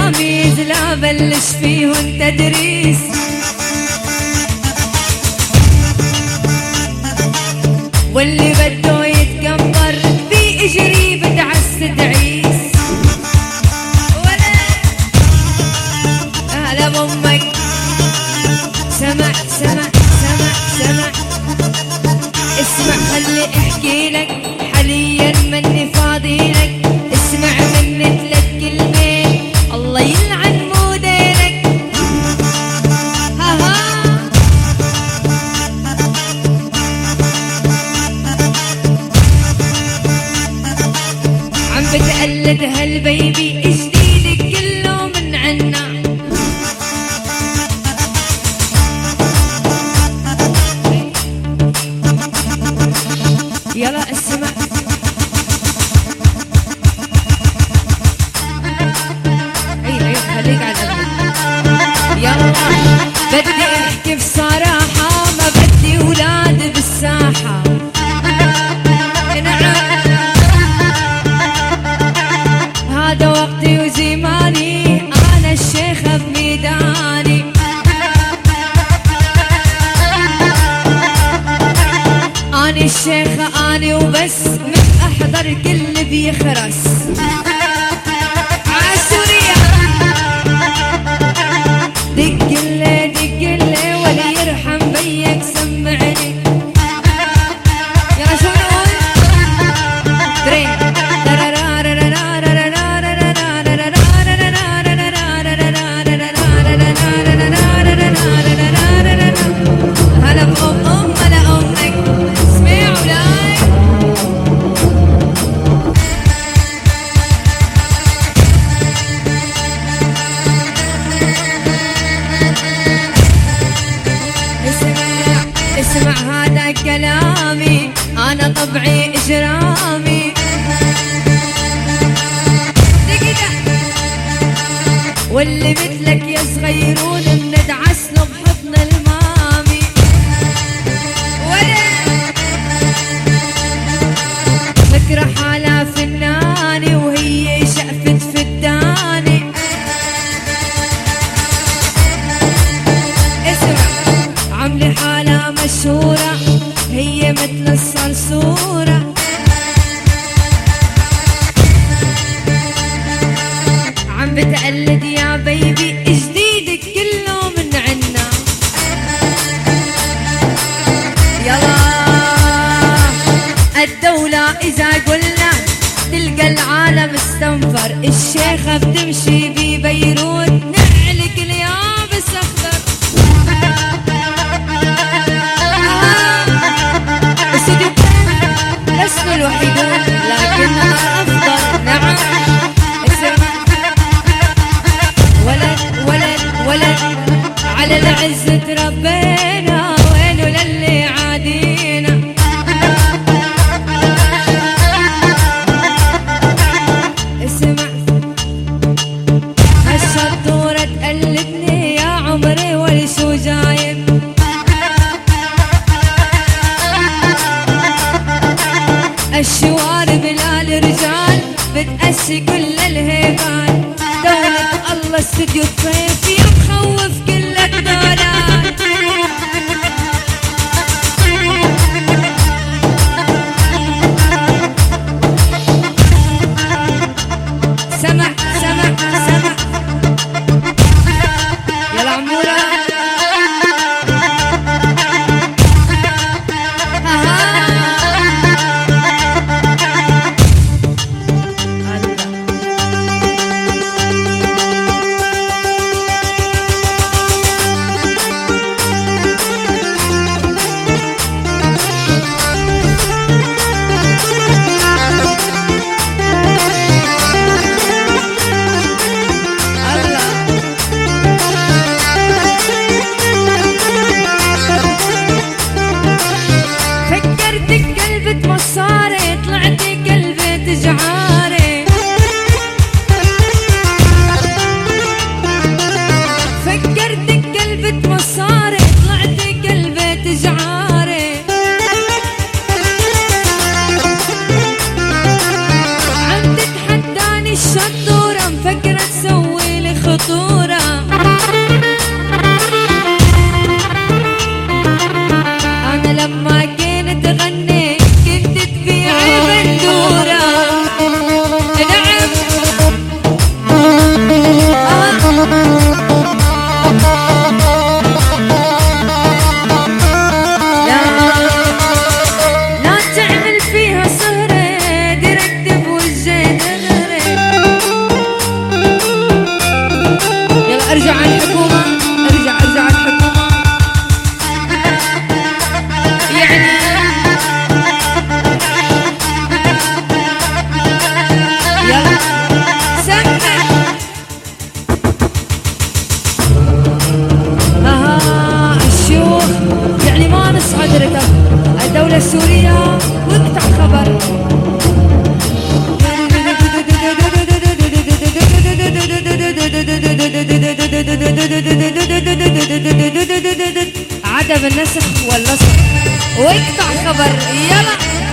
تلاميذ لا بلش فيهن تدريس، واللي بده يتكبر بيجري بدعس تعيس. ولا هلا بامك سمع سمع سمع سمع اسمع خلي احكي لك حاليا مني فاضي لك، اسمع مني 3 كلمات الله يلعن موديلك. ها ها عم بتقلد هالبيبي جديدك كله من عنا. يلا اسمع ايوه خليك على الأمل. يلا بدي احكي بصراحة ما بدي اولاد بالساحة. هذا وقتي وزماني انا الشيخة بميداني. اني الشيخة اني وبس من احضر كل بيخرس. عالسورية دقلي دقلي ولا يرحم بيك سمعني. يلا شو نقول درين هلا بأم هلا أمك اسمعوا لاي. اسمع هذا كلامي أنا طبعي إجرامي. واللي مثلك يا صغيرون بندعس له بحضن المامي. ولا فكرة حالها فناني وهي شقفت فداني. اسمع عملي حالها مشهورة هي مثل الصرصورة. عم بتقلد يا بيبي جديدك كله من عنا. يلا الدولة إذا قلنا تلقى العالم استنفر. الشيخة بتمشي ببيروت نعلك اليابس أخضر. استوديو لسنا الوحيدون لكننا أفضل. نعم ولد على العز تربينا وينو للي عادينا. اسمع هالشطورة تقلدني يا عمري والشو جايب. الشوارب لا الرجال بتأسي كل الهيبان. دولة الله استوديو الصيف يا مخوف كلك دولات. سمع سمع سمع يلا عمورة خطورة. أنا لما كنت غني كنت تبيعي بندورة. نعم لا تعمل فيها سهرة ترتب وجه دغري. يلا ارجع على الحكومة، ارجع على الحكومة. يعني يلا سمع. الشيوخ يعني ما نصعد رتب الدولة السورية واقطع خبر. عدم النسخ واللصق واقطع خبر. يلا